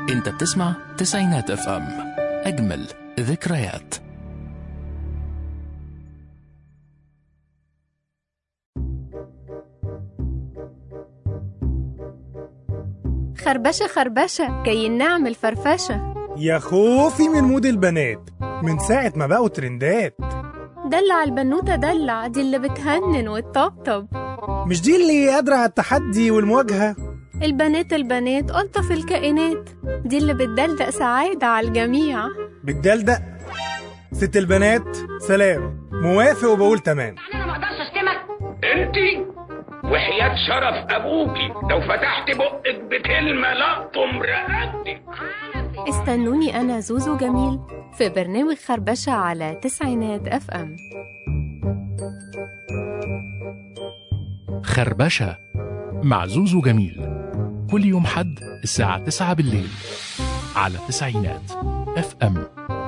انت بتسمع تسعينات اف ام، اجمل ذكريات. خربشة خربشة كي نعمل فرفشة. يا خوفي من مود البنات من ساعة ما بقوا ترندات. دلع البنوتة دلع، دي اللي بتهنن وتطبطب، مش دي اللي قادرة على التحدي والمواجهة. البنات ألطف الكائنات، دي اللي بتدلدق سعادة على الجميع. بتدلدق ست البنات. سلام، موافق وبقول تمام. انا ما اقدرش اشتمك انتي وحياة شرف ابوكي لو فتحت بقك بكلمة لقطم رقبتك. استنوني أنا زوزو جميل في برنامج خربشة على تسعينات اف ام. خربشة مع زوزو جميل، كل يوم حد الساعة 9 بالليل على تسعينات اف ام.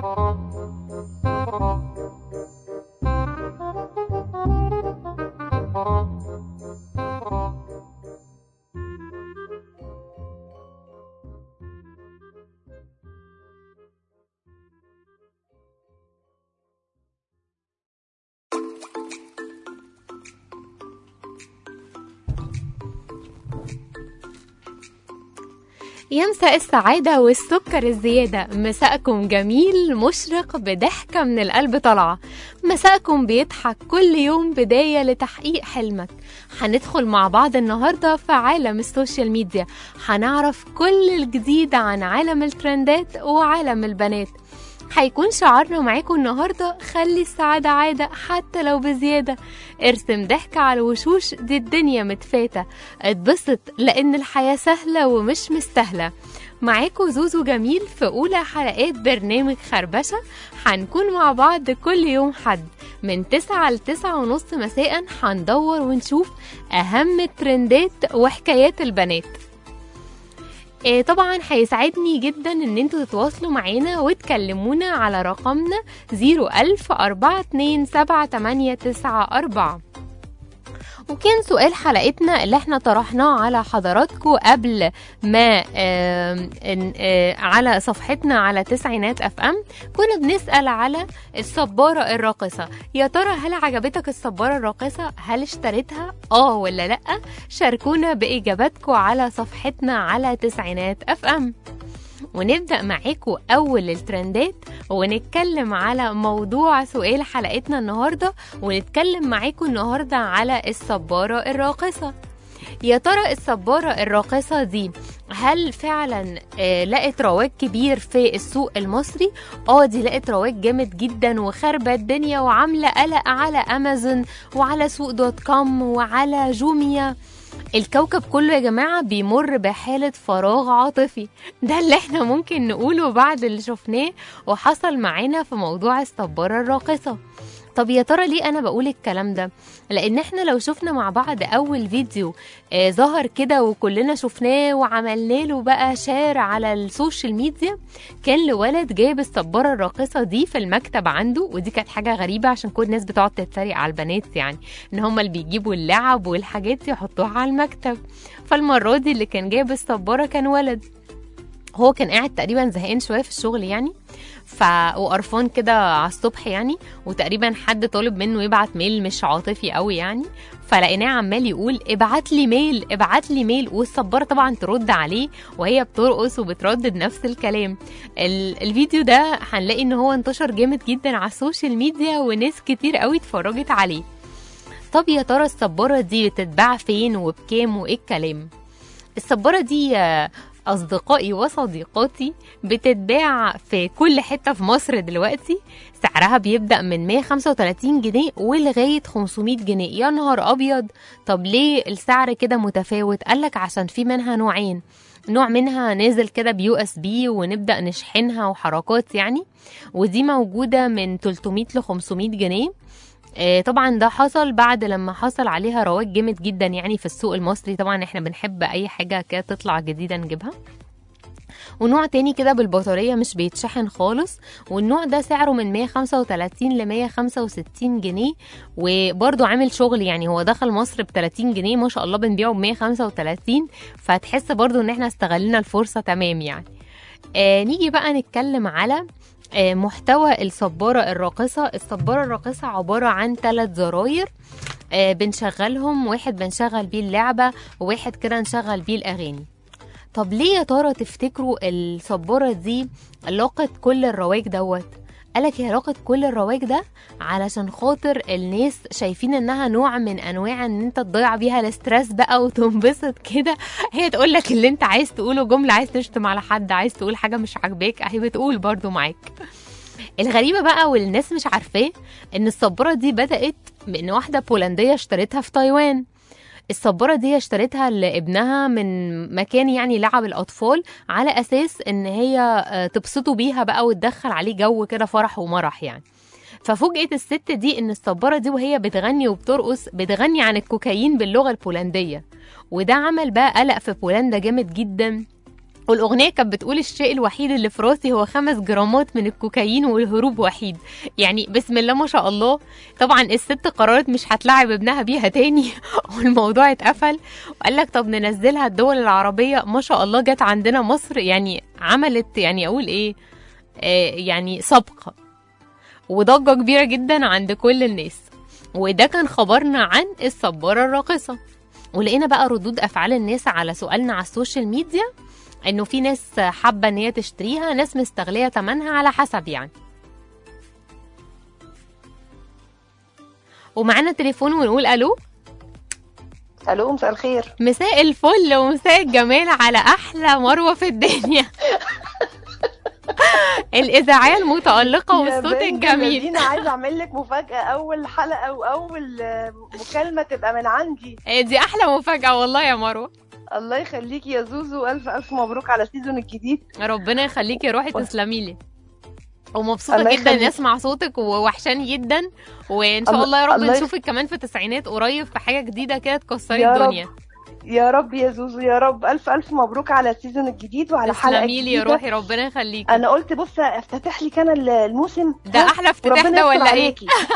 يا مساء السعادة والسكر الزيادة، مساءكم جميل مشرق بضحكة من القلب طالعة، مساءكم بيضحك كل يوم بداية لتحقيق حلمك. هندخل مع بعض النهاردة في عالم السوشيال ميديا، هنعرف كل الجديد عن عالم الترندات وعالم البنات. هيكون شعارنا معاكم النهاردة خلي السعادة عادة حتى لو بزيادة، ارسم ضحك على الوشوش دي الدنيا متفاتة، اتبسط لأن الحياة سهلة ومش مستاهلة. معاكم زوزو جميل في أولى حلقات برنامج خربشة، هنكون مع بعض كل يوم حد من 9 ل 9:30 مساء، هندور ونشوف أهم الترندات وحكايات البنات. طبعا هيسعدني جدا ان انتوا تتواصلوا معانا وتكلمونا على رقمنا 010427894. وكان سؤال حلقتنا اللي احنا طرحناه على حضراتكم قبل ما على صفحتنا على تسعينات اف ام، كنا بنسأل على الصبارة الراقصة. يا ترى هل عجبتك الصبارة الراقصة؟ هل اشتريتها ولا لأ؟ شاركونا بإجاباتكم على صفحتنا على تسعينات اف ام. ونبدأ معاكم أول الترندات ونتكلم على موضوع سؤال حلقتنا النهاردة، ونتكلم معاكم النهاردة على الصبارة الراقصة. يا ترى الصبارة الراقصة دي هل فعلا لقت رواج كبير في السوق المصري؟ دي لقت رواج جامد جدا وخربت الدنيا وعاملة قلق على أمازون وعلى سوق دوت كوم وعلى جوميا. الكوكب كله يا جماعة بيمر بحالة فراغ عاطفي، ده اللي احنا ممكن نقوله بعد اللي شفناه وحصل معانا في موضوع الصبارة الراقصة. طب يا ترى ليه أنا بقول الكلام ده؟ لأن احنا لو شفنا مع بعض أول فيديو ظهر كده وكلنا شفناه وعملنا له بقى شير على السوشيال ميديا، كان لولد جايب الصبارة الراقصة دي في المكتب عنده، ودي كانت حاجة غريبة عشان كل الناس بتقعد تتريق على البنات، يعني ان هم اللي بيجيبوا اللعب والحاجات دي يحطوها على المكتب. فالمرة دي اللي كان جايب الصبارة كان ولد، هو كان قاعد تقريبا زهقان شوية في الشغل يعني، وقرفان كده على الصبح يعني، وتقريبا حد طالب منه يبعت ميل مش عاطفي قوي يعني، فلقيناه عمال يقول ابعت لي ميل ابعت لي ميل، والصبارة طبعا ترد عليه وهي بترقص وبتردد نفس الكلام. الفيديو ده هنلاقي ان هو انتشر جامد جدا على السوشيال ميديا وناس كتير قوي اتفرجت عليه. طب يا ترى الصبارة دي بتتباع فين وبكام وايه الكلام؟ الصبارة دي أصدقائي وصديقاتي بتتباع في كل حتة في مصر دلوقتي، سعرها بيبدأ من 135 جنيه ولغاية 500 جنيه. يا نهار أبيض! طب ليه السعر كده متفاوت؟ قالك عشان في منها نوعين، نوع منها نازل كده USB ونبدأ نشحنها وحركات يعني، ودي موجودة من 300 ل 500 جنيه. طبعا ده حصل بعد لما حصل عليها رواج جامد جدا يعني في السوق المصري، طبعا احنا بنحب اي حاجة كده تطلع جديدة نجيبها. ونوع تاني كده بالبطارية مش بيتشحن خالص، والنوع ده سعره من 135 ل 165 جنيه، وبرضو عامل شغل يعني، هو دخل مصر ب 30 جنيه ما شاء الله، بنبيعه ب 135، فهتحس برضو ان احنا استغلنا الفرصة تمام يعني. نيجي بقى نتكلم على محتوى الصبارة الراقصة. الصبارة الراقصة عبارة عن 3 زراير بنشغلهم، واحد بنشغل بيه اللعبة وواحد كده نشغل بيه الأغاني. طب ليه يا ترى تفتكروا الصبارة دي لاقت كل الرواج دوت؟ قالك هي لاقت كل الرواج ده علشان خاطر الناس شايفين انها نوع من انواع ان انت تضيع بيها الاسترس بقى وتنبسط كده. هي تقولك اللي انت عايز تقوله، جملة عايز تشتم على حد، عايز تقول حاجة مش عاجباك، اهي بتقول برضو معاك. الغريبة بقى والناس مش عارفاه ان الصبارة دي بدأت من واحدة بولندية اشترتها في تايوان. الصبارة دي اشترتها لابنها من مكان يعني لعب الأطفال، على أساس إن هي تبسطوا بيها بقى وتدخل عليه جو كده فرح ومرح يعني. ففوجئت الست دي إن الصبارة دي وهي بتغني وبترقص بتغني عن الكوكايين باللغة البولندية، وده عمل بقى قلق في بولندا جامد جدا. والأغنية كانت بتقول الشيء الوحيد اللي في راسي هو 5 جرامات من الكوكايين والهروب وحيد. يعني بسم الله ما شاء الله. طبعا الست قررت مش هتلعب ابنها بيها تاني والموضوع اتقفل، وقال لك طب ننزلها الدول العربية. ما شاء الله جت عندنا مصر، يعني عملت يعني أقول إيه يعني سابقة وضجة كبيرة جدا عند كل الناس. وده كان خبرنا عن الصبارة الراقصة. ولقينا بقى ردود أفعال الناس على سؤالنا على السوشيال ميديا، انه في ناس حابه ان هي تشتريها، ناس مستغليه ثمنها على حسب يعني. ومعانا تليفون ونقول الو. الو، مساء الخير. مساء الفل ومساء الجمال على احلى مروه في الدنيا. الاذاعيه المتالقه والصوت الجميل. انا عايزه اعمل لك مفاجاه، اول حلقه واول مكالمه تبقى من عندي. دي احلى مفاجاه والله يا مروه. الله يخليكي يا زوزو، الف الف مبروك على السيزون الجديد. ربنا يخليكي يا روحي، تسلمي لي. ومبسوطه جدا اني اسمع صوتك ووحشاني جدا، وان شاء الله يا رب نشوفك كمان في التسعينات قريب في حاجه جديده كده تكسري الدنيا. يا رب يا زوزو يا رب. الف الف مبروك على السيزون الجديد وعلى حلقه جديده. تسلمي لي يا روحي، ربنا يخليكي. انا قلت بص افتتح لك انا الموسم ده احلى افتتاح ده ولا ايه؟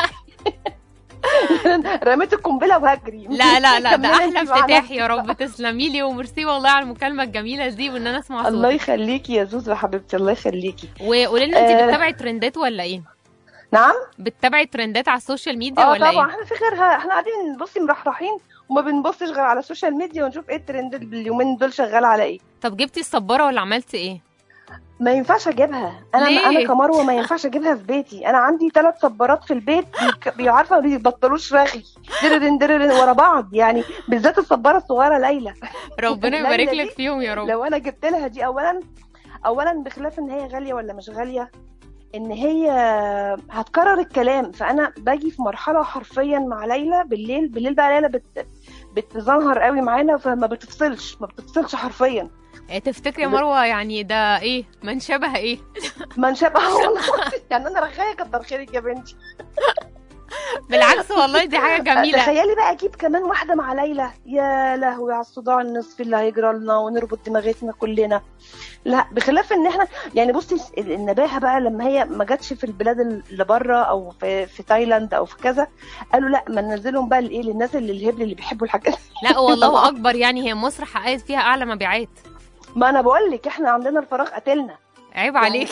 رميت القنبله وهجري. لا لا لا، ده احلى افتتاح يا رب. تسلمي لي وميرسي والله على المكالمه الجميله دي وان انا اسمع صوتك. الله يخليكي يا زوزو يا حبيبتي، الله يخليكي. وقولي لنا انت بتتابعي ترندات ولا ايه؟ نعم، بتتابعي ترندات على السوشيال ميديا ولا طبعا. ايه؟ احنا في غيرها، احنا قاعدين بصي مرحرحين وما بنبصش غير على السوشيال ميديا ونشوف ايه الترند اليومين دول شغال على ايه. طب جبتي الصباره ولا عملتي ايه؟ ما ينفعش اجيبها انا كمروه، ما ينفعش اجيبها في بيتي. انا عندي 3 صبارات في البيت عارفه ما بيبطلوش رغي درن ورا بعض، يعني بالذات الصباره الصغيره ليلى. ربنا يبارك لك فيهم يا رب. لو انا جبت لها دي، اولا بخلاف ان هي غاليه ولا مش غاليه، ان هي هتكرر الكلام. فانا باجي في مرحله حرفيا مع ليلى بالليل بقى ليلى بتزنهر قوي معانا، فما بتفصلش حرفيا. تفتكري يا مروه يعني ده ايه؟ من شبه ايه؟ من شبه يعني انا رغايه، كتر خيرك يا بنتي. بالعكس والله دي حاجه جميله. تخيلي بقى اجيب كمان واحده مع ليلى، يا لهوي على الصداع النصفي اللي هيجرى لنا ونربط دماغتنا كلنا. لا بخلاف ان احنا يعني بصي النباهه بقى لما هي ما جاتش في البلاد اللي بره او في تايلاند او في كذا، قالوا لا ما ننزلهم بقى لايه، للناس الهبل اللي بيحبوا الحاجات. لا والله اكبر، يعني هي مصر حققت فيها اعلى مبيعات. ما انا بقول لك احنا عندنا الفراغ قتلنا. عيب عليك.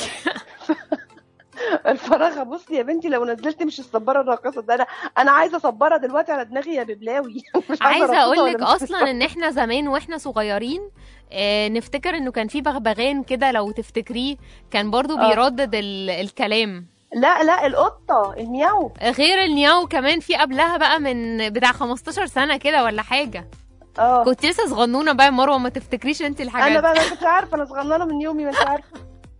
الفراغ بصي يا بنتي، لو نزلت مش الصباره الراقصه ده، انا عايزه صباره دلوقتي على دماغي يا ببلاوي. مش عايزه اقول لك اصلا ان احنا زمان واحنا صغيرين نفتكر انه كان في بغبغان كده، لو تفتكريه كان برضو بيردد الكلام. لا القطه المياو، غير المياو كمان في قبلها بقى من بتاع 15 سنه كده ولا حاجه. كنت لسه صغنونه بقى مروه، ما تفتكريش انت الحاجات. انا بقى ما كنتش عارفه، انا صغننه من يومي ما انت عارفه.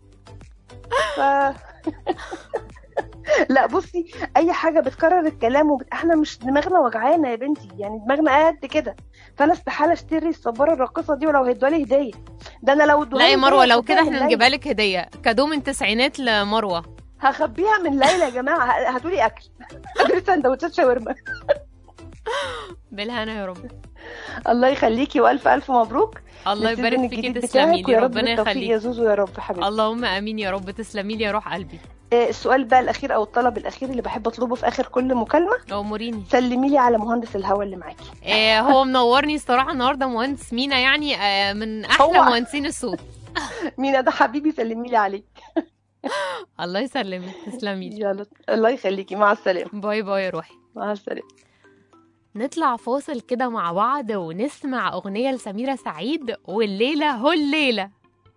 لا بصي اي حاجه بتكرر الكلام احنا مش دماغنا وجعانه يا بنتي، يعني دماغنا قد كده. فانا استحاله اشتري الصباره الراقصه دي ولو هيدوا لي هديه. ده انا لو لا يا مروه، لو كده احنا نجيبها لك هديه كادو من التسعينات لمروه. هخبيها من ليلى يا جماعه، هاتوا لي اكل، هاتوا لي سندوتشات شاورما. بالهنا يا رب. الله يخليكي والف الف مبروك. الله يبارك فيكي، تسلمي لي، ربنا يخليكي يا زوزو يا رب حبيبتي. اللهم امين يا رب. تسلمي لي يا روح قلبي. السؤال بقى الاخير او الطلب الاخير اللي بحب اطلبه في اخر كل مكالمه، اموريني. سلمي لي على مهندس الهوا اللي معاكي. هو منورني الصراحه النهارده مهندس مينا، يعني من احلى مهندسين الصوت. مينا ده حبيبي، سلمي لي عليك. الله يسلمك، تسلمي لي. يلا الله يخليكي، مع السلامه. باي باي يا روحي. مع السلامه. نطلع فاصل كده مع بعض ونسمع أغنية لسميرة سعيد، والليلة هو الليلة.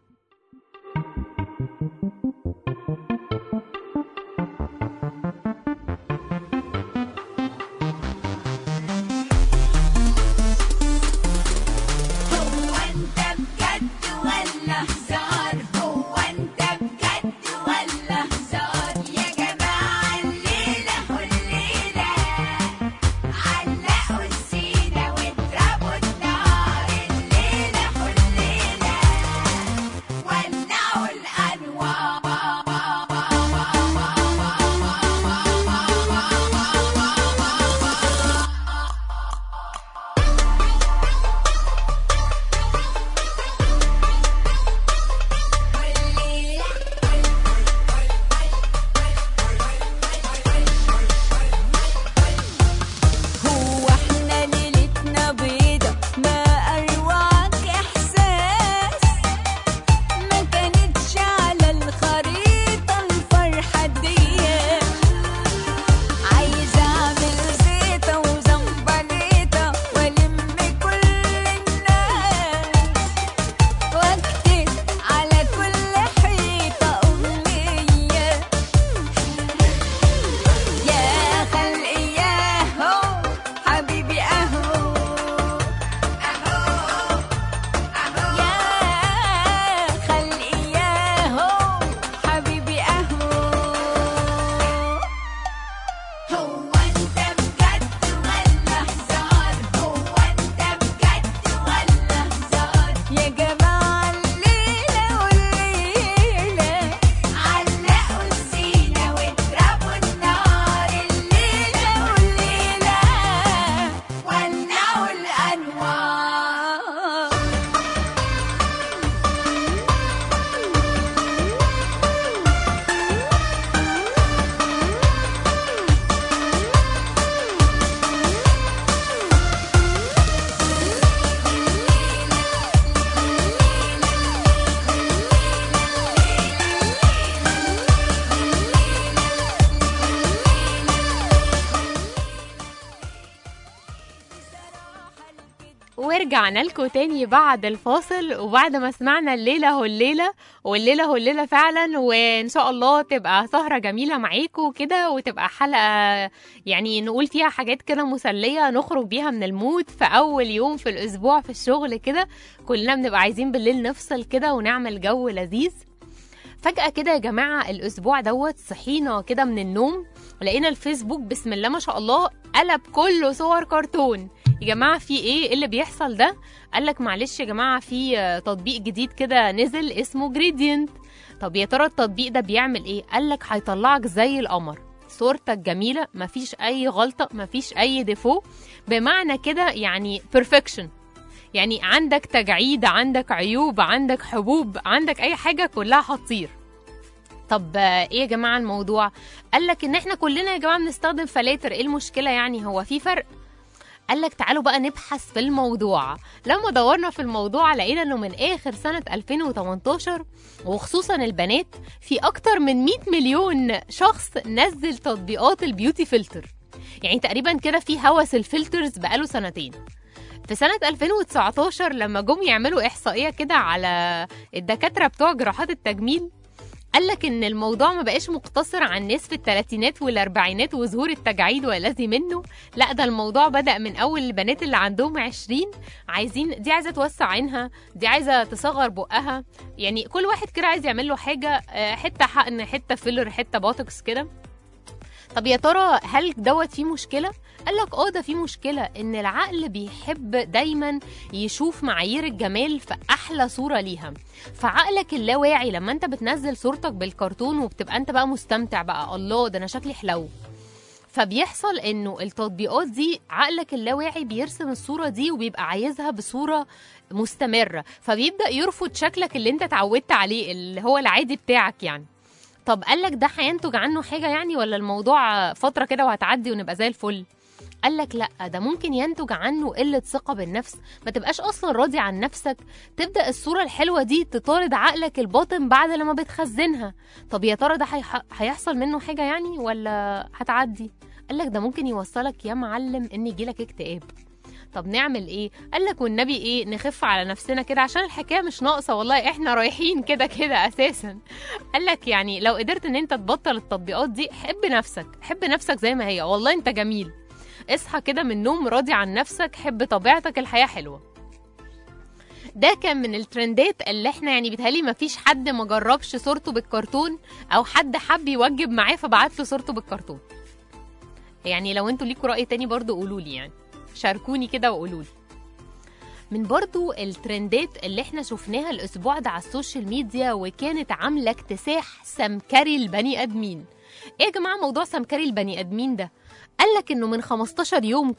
ورجعنا لكم تاني بعد الفاصل، وبعد ما سمعنا الليلة هو الليلة، والليلة هو الليلة فعلا، وإن شاء الله تبقى سهرة جميلة معاكم كده، وتبقى حلقة يعني نقول فيها حاجات كده مسلية نخرج بيها من المود في أول يوم في الأسبوع في الشغل كده. كلنا بنبقى عايزين بالليل نفصل كده ونعمل جو لذيذ. فجأة كده يا جماعة الأسبوع دوت صحينا كده من النوم ولقينا الفيسبوك بسم الله ما شاء الله قلب كله صور كرتون. يا جماعة في ايه اللي بيحصل ده؟ قالك معلش يا جماعة في تطبيق جديد كده نزل اسمه جريدينت. طب يا ترى التطبيق ده بيعمل ايه؟ قالك هيطلعك زي القمر، صورتك جميلة، مفيش اي غلطة، مفيش اي ديفو، بمعنى كده يعني perfection. يعني عندك تجاعيد، عندك عيوب، عندك حبوب، عندك اي حاجة كلها هتطير. طب ايه يا جماعة الموضوع؟ قالك ان احنا كلنا يا جماعة بنستخدم فلاتر، ايه المشكلة يعني؟ هو في فرق؟ قالك تعالوا بقى نبحث في الموضوع. لما دورنا في الموضوع لقينا انه من اخر سنة 2018 وخصوصا البنات في اكتر من 100 مليون شخص نزل تطبيقات البيوتي فلتر. يعني تقريبا كده في هوس الفلترز بقاله سنتين. في سنة 2019 لما جم يعملوا إحصائية كده على الدكاترة بتوع جراحات التجميل، قالك إن الموضوع ما بقاش مقتصر عن ناس في الثلاثينات والأربعينات وظهور التجاعيد والذي منه، لا ده الموضوع بدأ من أول البنات اللي عندهم 20 عايزين، دي عايزة توسع عينها، دي عايزة تصغر بقها، يعني كل واحد كده عايز يعمل له حاجة، حتة حقن، حتة فيلر، حتة بوتوكس كده. طب يا ترى هل دوت فيه مشكلة؟ قالك ده فيه مشكلة، ان العقل بيحب دايما يشوف معايير الجمال في احلى صورة ليها. فعقلك اللاواعي لما انت بتنزل صورتك بالكرتون وبتبقى انت بقى مستمتع بقى، الله ده انا شكلي حلو، فبيحصل انه التطبيقات دي عقلك اللاواعي بيرسم الصورة دي وبيبقى عايزها بصورة مستمرة، فبيبدأ يرفض شكلك اللي انت اتعودت عليه اللي هو العادي بتاعك يعني. طب قالك ده هينتج عنه حاجة يعني، ولا الموضوع فترة كده وهتعدي ونبقى زي الفل؟ قالك لا، ده ممكن ينتج عنه قلة ثقة بالنفس، ما تبقاش أصلا راضي عن نفسك، تبدأ الصورة الحلوة دي تطارد عقلك الباطن بعد لما بتخزنها. طب يا ترى ده هيحصل منه حاجة يعني ولا هتعدي؟ قالك ده ممكن يوصلك يا معلم إن يجيلك اكتئاب. طب نعمل ايه؟ قالك والنبي ايه، نخف على نفسنا كده عشان الحكايه مش ناقصه والله، احنا رايحين كده كده اساسا. قالك يعني لو قدرت ان انت تبطل التطبيقات دي، حب نفسك، حب نفسك زي ما هي، والله انت جميل. اصحى كده من النوم راضي عن نفسك، حب طبيعتك، الحياه حلوه. ده كان من الترندات اللي احنا يعني بيتهيألي مفيش حد ما جربش صورته بالكرتون، او حد حب يوجب معاه فبعت له صورته بالكرتون. يعني لو انتوا ليكوا رأي تاني برضو قولولي، يعني شاركوني كده وقولولي. من برضو الترندات اللي احنا شفناها الاسبوع ده على السوشيال ميديا وكانت عاملة اكتساح سمكري البني ادمين. ايه يا جماعة موضوع سمكري البني ادمين ده؟ قالك انه من 15 يوم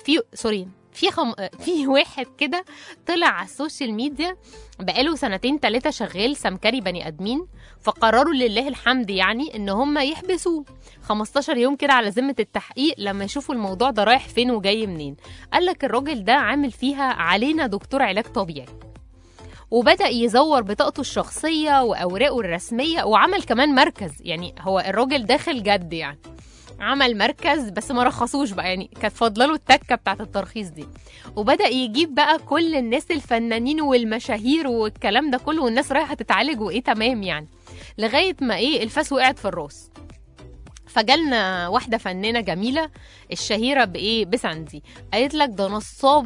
في واحد كده طلع على السوشيال ميديا بقاله 2-3 شغال سمكري بني ادمين، فقرروا لله الحمد يعني ان هم يحبسوه 15 يوم كده على ذمة التحقيق لما يشوفوا الموضوع ده رايح فين وجاي منين. قالك الراجل ده عامل فيها علينا دكتور علاج طبيعي، وبدأ يزور بطاقته الشخصية وأوراقه الرسمية، وعمل كمان مركز. يعني هو الراجل داخل جد، يعني عمل مركز بس ما رخصوش بقى، يعني كانت فاضله التكه بتاعت الترخيص دي. وبدأ يجيب بقى كل الناس الفنانين والمشاهير والكلام ده كله، والناس رايحه تتعالج وايه تمام يعني، لغايه ما ايه الفاس وقعت في الراس. فجالنا واحدة فنانة جميلة الشهيرة بإيه بساندي، قالت لك ده نصاب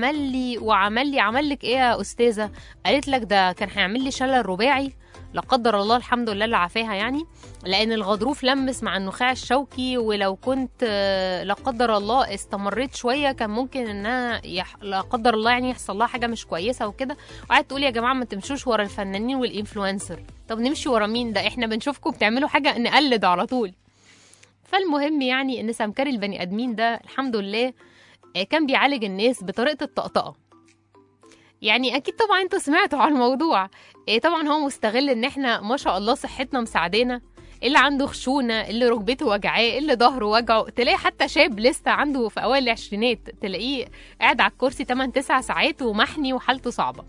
وعمل لك إيه يا أستاذة؟ قالت لك ده كان هيعمل لي شلل رباعي، لا قدر الله، الحمد لله اللي عافاها يعني، لأن الغضروف لمس مع النخاع الشوكي، ولو كنت لا قدر الله استمريت شوية كان ممكن إنها لا قدر الله يعني يحصل لها حاجة مش كويسة وكده. وقعدت تقول يا جماعة ما تمشوش ورا الفنانين والإنفلونسر. طب نمشي ورا مين؟ ده إحنا بنشوفكم بتعملوا حاجة نقلد على طول. فالمهم يعني ان سمكري البني ادمين ده الحمد لله كان بيعالج الناس بطريقه الطقطقه. يعني اكيد طبعا انتوا سمعتوا عن الموضوع. طبعا هو مستغل ان احنا ما شاء الله صحتنا مساعدانا، اللي عنده خشونه، اللي ركبته وجعاه، اللي ظهره وجعه، تلاقي حتى شاب لسه عنده في اوائل العشرينات تلاقيه قاعد على الكرسي 8-9 ساعات ومحني وحالته صعبه.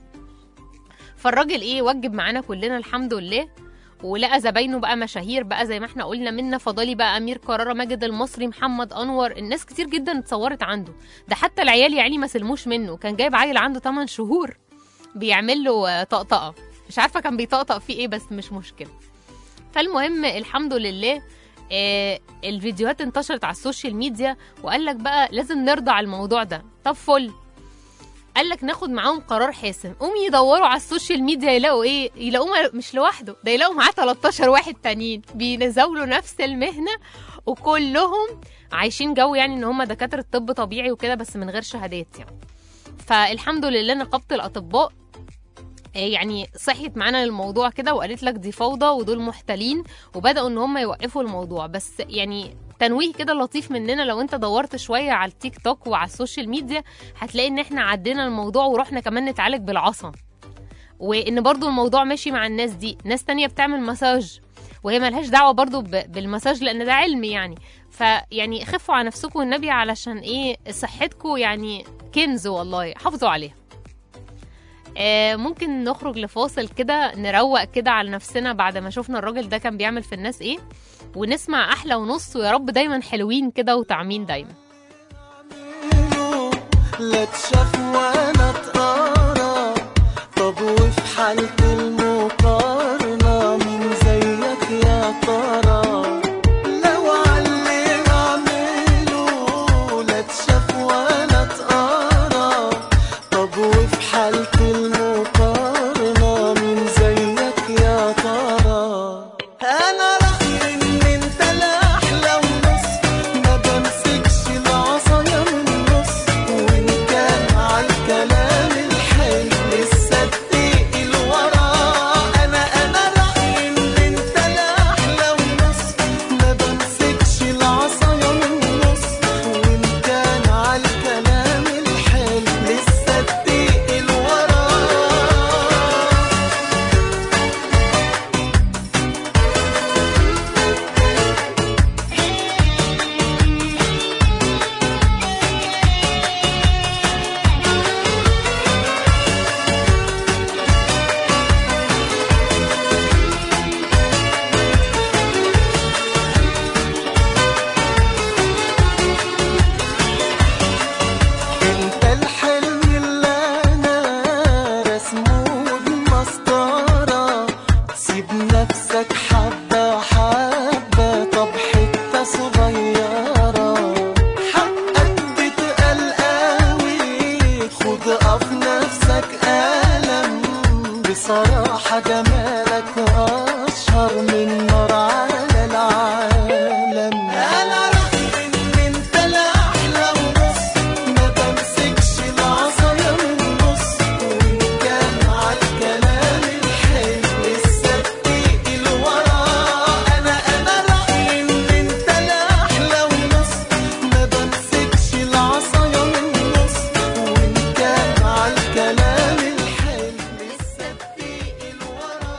فالراجل ايه وجب معانا كلنا الحمد لله، ولقى زباينه بقى مشاهير بقى زي ما احنا قلنا، منا فضالي بقى، امير كرارة، ماجد المصري، محمد انور، الناس كتير جدا اتصورت عنده. ده حتى العيال يعني ما سلموش منه، كان جايب عيل عنده 8 شهور بيعمل له طقطقه، مش عارفه كان بيطقطق فيه ايه بس مش مشكله. فالمهم الحمد لله الفيديوهات انتشرت على السوشيال ميديا، وقال لك بقى لازم نرضى على الموضوع ده. طب فل، قال لك ناخد معاهم قرار حاسم. قوم يدوروا على السوشيال ميديا يلاقوا ايه؟ يلاقوه مش لوحده، ده يلاقوا معاه 13 واحد تانيين بينزولوا نفس المهنه، وكلهم عايشين جو يعني ان هم دكاتره طب طبيعي وكده بس من غير شهادات يعني. فالحمد لله نقابه الاطباء يعني صحيت معانا للموضوع كده وقالت لك دي فوضى ودول محتلين، وبداوا ان هم يوقفوا الموضوع. بس يعني تنويه كده لطيف مننا، لو انت دورت شويه على التيك توك وعلى السوشيال ميديا هتلاقي ان احنا عدينا الموضوع ورحنا كمان نتعالج بالعصا، وان برضو الموضوع ماشي مع الناس دي. ناس تانية بتعمل مساج وهي ملهاش دعوه برضو بالمساج لان ده علم يعني. فيعني خفوا على نفسكم والنبي علشان ايه صحتكم يعني كنز والله، حافظوا عليها. ممكن نخرج لفاصل كده نروق كده على نفسنا بعد ما شفنا الراجل ده كان بيعمل في الناس ايه، ونسمع احلى ونص، ويا رب دايما حلوين كده وطعمين دايما. لا تشاف وانا اتقارى، طب وفي حالة المقارنة مين زيك يا ترى؟ لو علي اعمله لا تشاف وانا اتقارى، طب وفي حالة المقارنة مين زيك يا ترى؟ انا رأيي ان انت لا احلى ونص، ما بمسكش العصايا من النص، وان كان عالكلام الحلو لسه الدقيق الورا. انا رأيي ان انت لا احلى ونص، ما بمسكش العصايا من النص، وان كان عالكلام الحلو لسه الدقيق الورا. بصراحة جمالك أشهر من نار على العالم. أنا رأيي إن أنت الأحلى ونص، ما بمسكش العصاية من النص، وإن كان عالكلام الحلو لسه بتيجي لورا. أنا رأيي إن أنت الأحلى ونص، ما بمسكش العصاية من النص، وإن كان عالكلام الحلو لسه بتيجي لورا.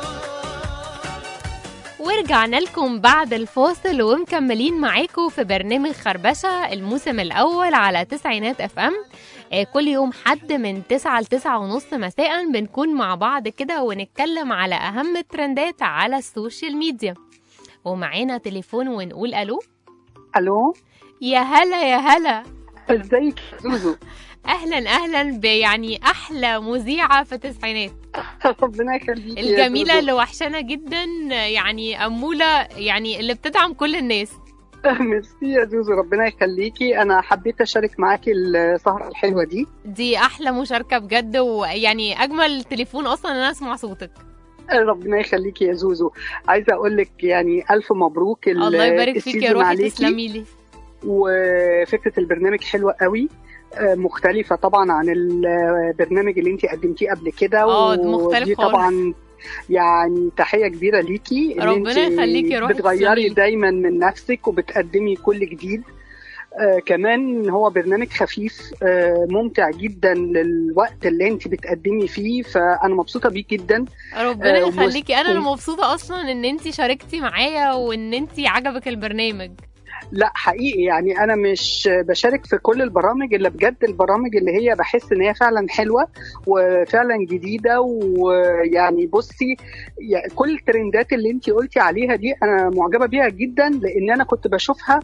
ورجعنا لكم بعد الفاصل ومكملين معاكم في برنامج خربشة الموسم الأول على تسعينات اف ام. كل يوم حد من 9 ل 9:30 مساء بنكون مع بعض كده ونتكلم على أهم الترندات على السوشيال ميديا. ومعانا تليفون ونقول ألو. الو، يا هلا يا هلا، ازيك يا زوزو؟ أهلا يعني أحلى مذيعة في التسعينات ربنا يخليكي يا الجميلة زوزو. اللي وحشانة جدا، يعني أمولة، يعني اللي بتدعم كل الناس. ميرسي يا زوزو، ربنا يخليكي. انا حبيت اشارك معاكي السهره الحلوه دي أحلى مشاركة بجد، ويعني أجمل تليفون أصلا إن أنا أسمع صوتك. ربنا يخليكي يا زوزو. عايزه اقول لك يعني الف مبروك. الله يبارك فيك يا روحي، تسلمي لي. وفكره البرنامج حلوه قوي، مختلفه طبعا عن البرنامج اللي انت قدمتيه قبل كده. مختلف ودي خالص. طبعا يعني تحية كبيرة ليكي، إن ربنا يخليكي يا روحي، بتغيري تسلمي. دايما من نفسك وبتقدمي كل جديد. كمان هو برنامج خفيف، ممتع جدا للوقت اللي انت بتقدمي فيه، فأنا مبسوطة بيه جدا. ربنا يخليكي، أنا اللي مبسوطة أصلا إن أنتي شاركتي معايا وإن أنتي عجبك البرنامج. لا حقيقي يعني انا مش بشارك في كل البرامج، الا بجد البرامج اللي هي بحس ان هي فعلا حلوه وفعلا جديده. ويعني بصي، يعني كل الترندات اللي انتي قلتي عليها دي انا معجبه بيها جدا، لان انا كنت بشوفها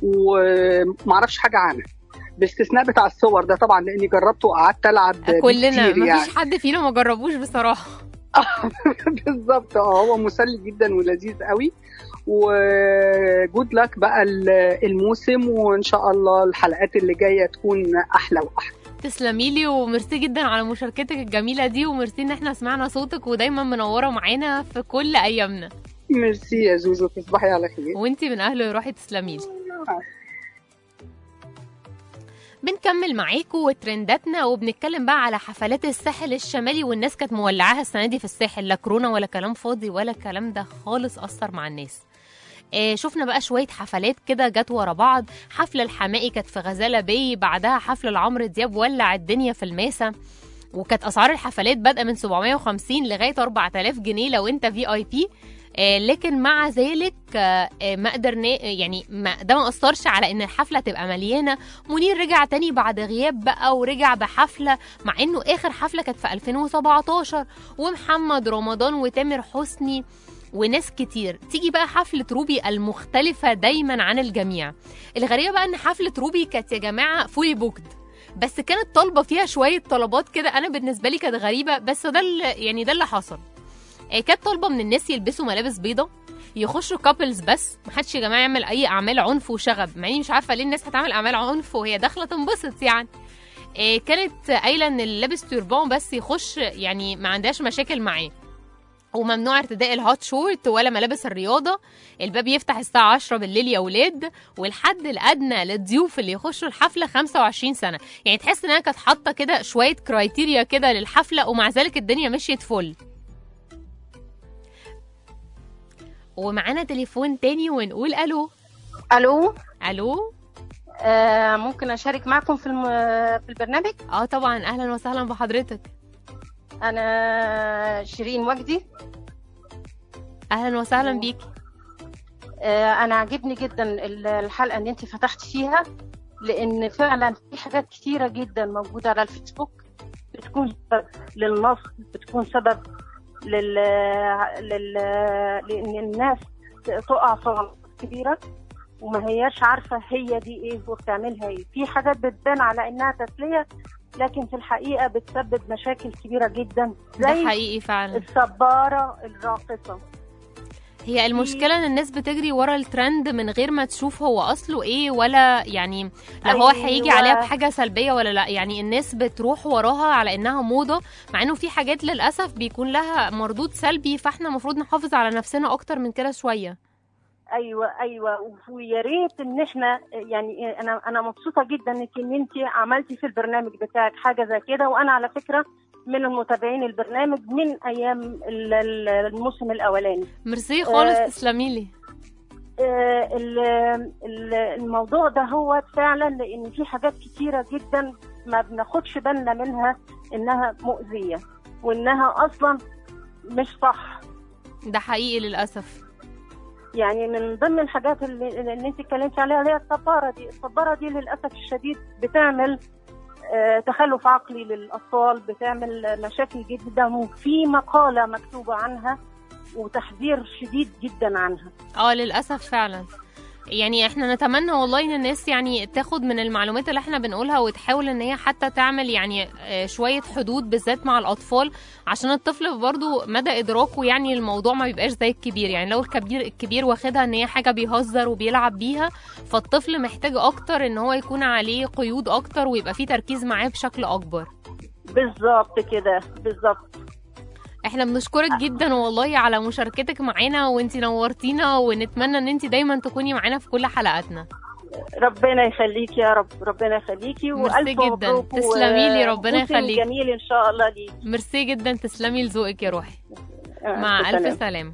ومعرفش حاجه عنها، باستثناء بتاع الصور ده طبعا لاني جربته وقعدت العب كلنا، كتير مفيش حد فينا ما جربوش بصراحه. بالظبط. هو مسلي جدا ولذيذ قوي. وجود لك بقى الموسم، وان شاء الله الحلقات اللي جايه تكون احلى واحلى. تسلمي لي، وميرسي جدا على مشاركتك الجميله دي، وميرسي ان احنا سمعنا صوتك ودايما منوره معانا في كل ايامنا. ميرسي يا زوزو، تصبحي على خير. وانتي من اهله روحي، تسلمي لي. بنكمل معاكم وترنداتنا، وبنتكلم بقى على حفلات الساحل الشمالي، والناس كانت مولعاها السنه دي في الساحل. لا كورونا ولا كلام فاضي ولا الكلام ده خالص اثر مع الناس. شفنا بقى شويه حفلات كده جت ورا بعض. حفله الحمائي كانت في غزاله باي، بعدها حفله لعمرو دياب ولع الدنيا في الماسه، وكانت اسعار الحفلات بادئه من 750 لغايه 4000 جنيه لو انت VIP. لكن مع ذلك ما قدرنا، يعني ده ما اثرش على ان الحفله تبقى مليانه. منير رجع تاني بعد غياب بقى، ورجع بحفله، مع انه اخر حفله كانت في 2017. ومحمد رمضان وتامر حسني وناس كتير. تيجي بقى حفلة روبي المختلفة دايما عن الجميع. الغريبة بقى ان حفلة روبي كانت يا جماعة فولي بوكد، بس كانت طالبة فيها شوية طلبات كده، انا بالنسبة لي كانت غريبة، بس ده اللي حصل. كانت طالبة من الناس يلبسوا ملابس بيضة، يخشوا كابلز بس، محدش يا جماعة يعمل اي اعمال عنف وشغب، مع اني مش عارفة ليه الناس هتعمل اعمال عنف وهي داخلة تنبسط يعني. كانت قايلة ان اللي لابس توربان بس يخش، يعني ما عندهاش مشاكل معاه، وممنوع ارتداء الهوت شورت ولا ملابس الرياضة. الباب يفتح الساعة 10 بالليل يا ولاد، والحد الأدنى للضيوف اللي يخشوا الحفلة 25 سنة. يعني تحس انها كانت حاطة كده شوية كرايتيريا كده للحفلة، ومع ذلك الدنيا مشيت فل. ومعانا تليفون تاني ونقول ألو. الو. ألو. ممكن اشارك معكم في البرنامج؟ طبعا، أهلا وسهلا بحضرتك. انا شيرين وجدي. اهلا وسهلا بيكي. انا عجبني جدا الحلقه اللي انت فتحت فيها، لان فعلا في حاجات كتيره جدا موجوده على الفيسبوك بتكون سبب للنصب، بتكون سبب لان الناس تقع في غلطات كبيره وما هياش عارفه هي دي ايه وبتعملها ايه. في حاجات بتبان على انها تسليه، لكن في الحقيقة بتسبب مشاكل كبيرة جدا، زي ده حقيقي فعلا. الصبارة الراقصة. هي المشكلة ان الناس بتجري ورا الترند من غير ما تشوف هو اصله ايه، ولا يعني لو هو هيجي عليها بحاجة سلبية ولا لا. يعني الناس بتروح وراها على انها موضة، مع انه في حاجات للأسف بيكون لها مردود سلبي، فاحنا المفروض نحافظ على نفسنا اكتر من كده شوية. ايوه، ويا ريت ان احنا يعني انا مبسوطه جدا ان انت عملتي في البرنامج بتاعك حاجه زي كده، وانا على فكره من المتابعين البرنامج من ايام الموسم الاولاني. ميرسي خالص، تسلميلي. الموضوع ده هو فعلا لان في حاجات كتيره جدا ما بناخدش بالنا منها انها مؤذيه وانها اصلا مش صح. ده حقيقي للاسف. يعني من ضمن الحاجات اللي انت اتكلمتي عليها هي الصبارة دي للاسف الشديد بتعمل تخلف عقلي للاطفال، بتعمل مشاكل جدا، وفي مقالة مكتوبة عنها وتحذير شديد جدا عنها. للاسف فعلا. يعني احنا نتمنى والله ان الناس يعني تاخد من المعلومات اللي احنا بنقولها وتحاول ان هي حتى تعمل يعني شوية حدود بالذات مع الاطفال، عشان الطفل برضو مدى ادراكه يعني الموضوع ما بيبقاش زي الكبير. يعني لو الكبير واخدها ان هي حاجة بيهزر وبيلعب بيها، فالطفل محتاج اكتر ان هو يكون عليه قيود اكتر ويبقى فيه تركيز معاه بشكل اكبر. بالظبط كده، بالظبط. احنا بنشكرك جدا والله على مشاركتك معانا، وانتي نورتينا، ونتمنى ان انتي دايما تكوني معانا في كل حلقاتنا. ربنا يخليكي يا رب، ربنا يخليكي، والف جدا. تسلمي لي، ربنا يخليكي. جميل ان شاء الله ليكي. ميرسي جدا، تسلمي لذوقك يا روحي. مع الف سلامه.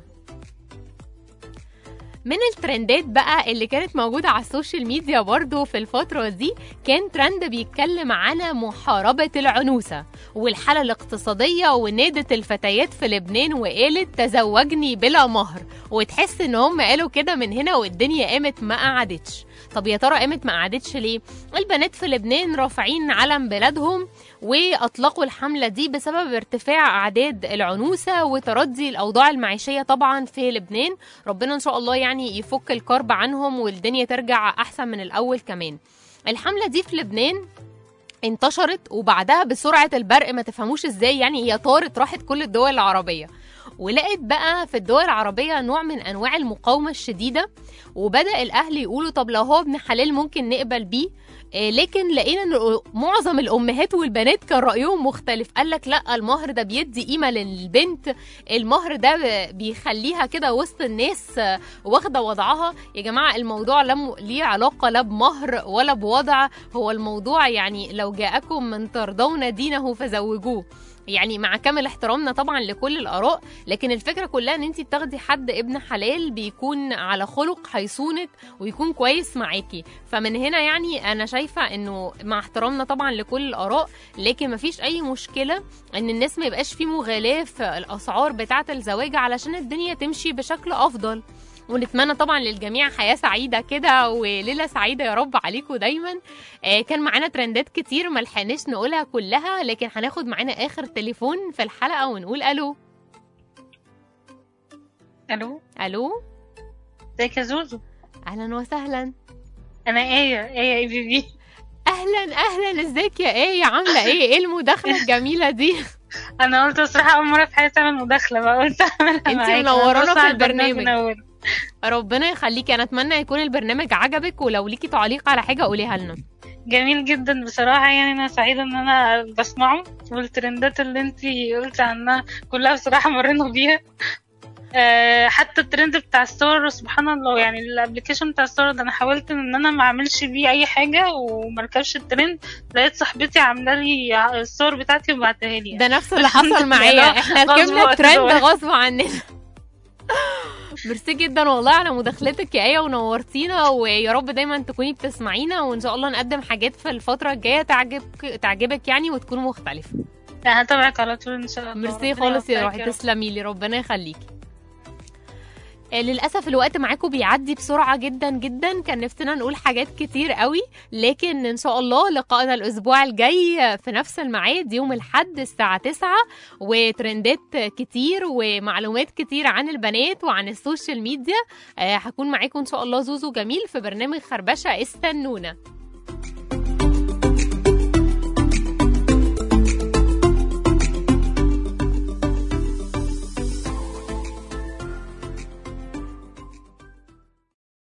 من الترندات بقى اللي كانت موجودة على السوشيال ميديا برضو في الفترة دي، كان ترند بيتكلم على محاربة العنوسة والحالة الاقتصادية، ونادت الفتيات في لبنان وقالت تزوجني بلا مهر، وتحس ان هم قالوا كده من هنا والدنيا قامت ما قعدتش. طب يا ترى قامت ما قعدتش ليه؟ البنات في لبنان رافعين علم بلادهم، واطلقوا الحملة دي بسبب ارتفاع اعداد العنوسة وتردي الاوضاع المعيشية طبعا في لبنان. ربنا ان شاء الله يعني يفك الكرب عنهم والدنيا ترجع احسن من الاول كمان. الحملة دي في لبنان انتشرت، وبعدها بسرعة البرق ما تفهموش ازاي، يعني هي طارت راحت كل الدول العربية، ولقيت بقى في الدول العربية نوع من أنواع المقاومة الشديدة، وبدأ الأهل يقولوا طب لو هو ابن حلال ممكن نقبل بيه. لكن لقينا ان معظم الامهات والبنات كان رايهم مختلف. قال لك لا، المهر ده بيدي قيمه للبنت، المهر ده بيخليها كده وسط الناس واخده وضعها. يا جماعه الموضوع ليه علاقه لا بمهر ولا بوضع، هو الموضوع يعني لو جاءكم من ترضون دينه فزوجوه. يعني مع كامل احترامنا طبعا لكل الآراء، لكن الفكرة كلها ان انت بتاخدي حد ابن حلال بيكون على خلق هيصونك ويكون كويس معاكي. فمن هنا يعني انا شايفة انه مع احترامنا طبعا لكل الآراء، لكن مفيش اي مشكلة ان الناس ما يبقاش في مغالاة في الاسعار بتاعة الزواج علشان الدنيا تمشي بشكل افضل. ونتمنى طبعا للجميع حياة سعيدة كده وليلة سعيدة يا رب عليكم دايما. كان معانا ترندات كتير ما لحقناش نقولها كلها، لكن هناخد معانا آخر تليفون في الحلقة ونقول ألو. ألو. ألو، ازيك يا زوزو؟ أهلا وسهلا. أنا آية بيبي. أهلا ازيك يا آية، عاملة ايه المداخلة الجميلة دي؟ أنا قلت بصراحة أول مرة في حياتي أعمل مداخلة، بقى قلت أعملها معاك. انتي منورانا في البرنامج. ربنا يخليكي. انا اتمنى يكون البرنامج عجبك، ولو ليكي تعليق على حاجه قوليها لنا. جميل جدا بصراحه، يعني انا سعيده ان انا بسمعه، والترندات اللي انتي قلتي عنها كلها بصراحه مرينا بيها. حتى الترند بتاع الصور سبحان الله، يعني الابلكيشن بتاع الصور ده انا حاولت ان انا ما اعملش بيه اي حاجه ومركبش الترند، لقيت صاحبتي عامله لي الصور بتاعتي وبعتها لي. ده نفس اللي حصل معايا، احنا ركبنا الترند غصب عننا. ميرسي جدا والله على مداخلتك يا آية، ونورتينا، ويا رب دايما تكوني بتسمعينا، وان شاء الله نقدم حاجات في الفترة الجاية تعجبك يعني وتكون مختلفة. هتابعك على طول ان شاء الله. ميرسي خالص يا روحي، تسلمي لي، ربنا يخليكي. للأسف الوقت معاكم بيعدي بسرعة جدا جدا، كان نفسنا نقول حاجات كتير قوي، لكن إن شاء الله لقائنا الأسبوع الجاي في نفس الميعاد يوم الأحد الساعة 9، وترندات كتير ومعلومات كتير عن البنات وعن السوشيال ميديا. هكون معاكم إن شاء الله زوزو جميل في برنامج خربشة، استنونا.